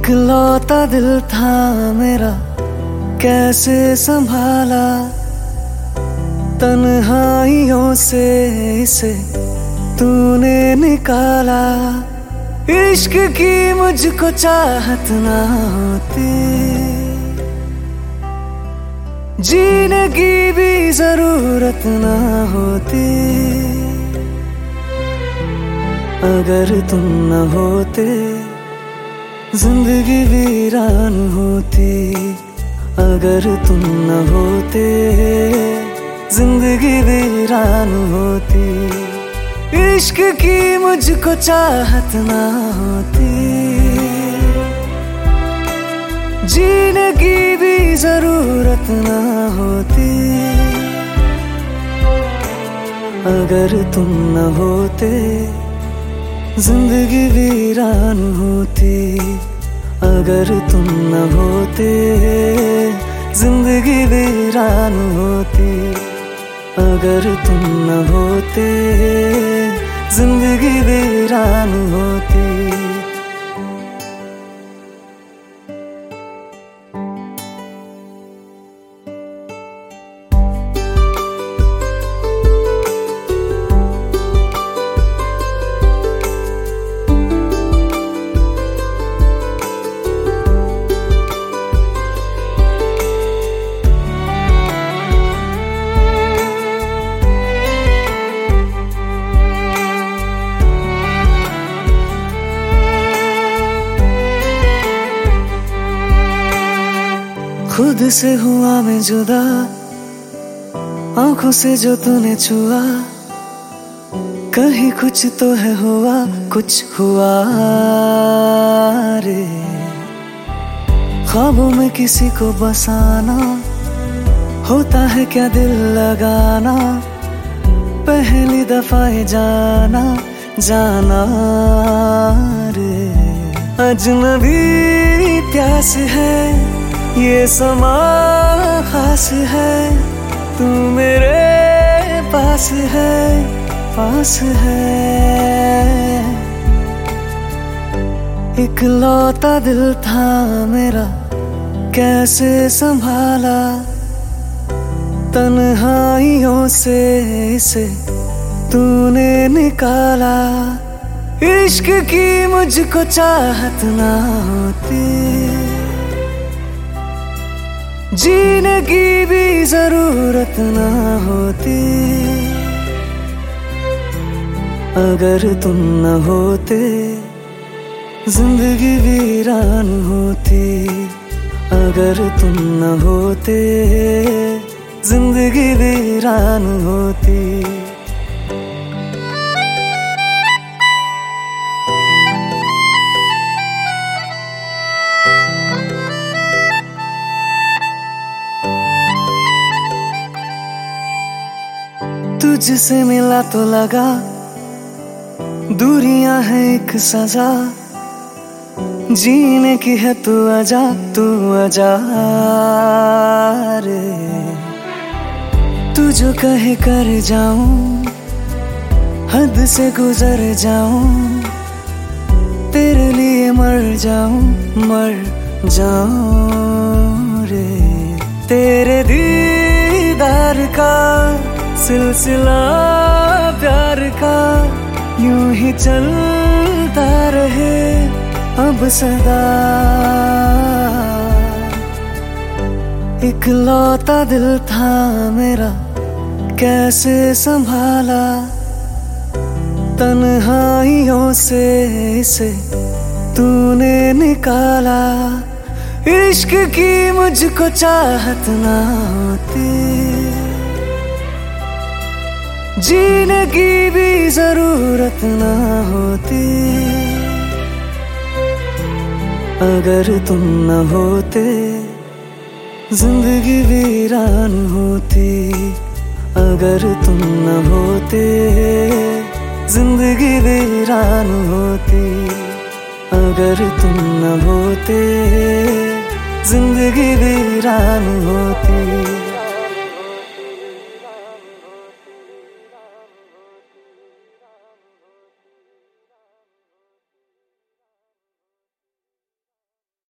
इकलौता दिल था मेरा, कैसे संभाला तन्हाइयों से इसे तूने निकाला। इश्क की मुझको चाहत ना होती, जीने की भी जरूरत ना होती। अगर तुम न होते जिंदगी वीरान होती। अगर तुम न होते जिंदगी वीरान होती। इश्क की मुझको चाहत ना होती, जीने की भी जरूरत ना होती। अगर तुम न होते जिंदगी वीरान होती। अगर तुम न होते जिंदगी वीरान होती। अगर तुम न होते जिंदगी वीरान होती। खुद से हुआ मैं जुदा, आंखों से जो तूने छुआ। कहीं कुछ तो है हुआ, कुछ हुआ रे। ख्वाबों में किसी को बसाना, होता है क्या दिल लगाना। पहली दफा जाना जाना रे। अजनबी प्यास है, ये समा खास है। तू मेरे पास है, पास है। इकलौता दिल था मेरा, कैसे संभाला तन्हाइयों से इसे तूने निकाला। इश्क की मुझको चाहत ना होती, जीने की भी जरूरत ना होती। अगर तुम न होते जिंदगी वीरान होती। अगर तुम न होते जिंदगी वीरान होती। तुझसे मिला तो लगा दूरियां हैं एक सजा। जीने की है तू आजा, तू आजा रे। तू जो कहे कर जाऊं, हद से गुजर जाऊं। तेरे लिए मर जाऊं, मर जाऊं रे। तेरे दीदार का सिलसिला प्यार का यूं ही चलता रहे अब सदा। इकलौता दिल था मेरा, कैसे संभाला तन्हाइयों से इसे तूने निकाला। इश्क की मुझको चाहत ना होती, जीने की भी जरूरत ना होती। अगर तुम न होते जिंदगी वीरान होती। अगर तुम न होते जिंदगी वीरान होती। अगर तुम न होते जिंदगी वीरान होती।